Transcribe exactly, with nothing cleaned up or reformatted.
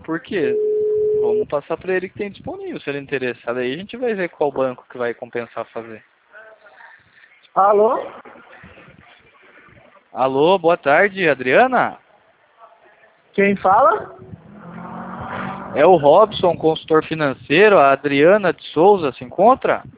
por quê? Vamos passar para ele que tem disponível, se ele é interessado. Aí a gente vai ver qual banco que vai compensar fazer. Alô? Alô, boa tarde, Adriana? Quem fala? É o Robson, consultor financeiro. A Adriana de Souza se encontra?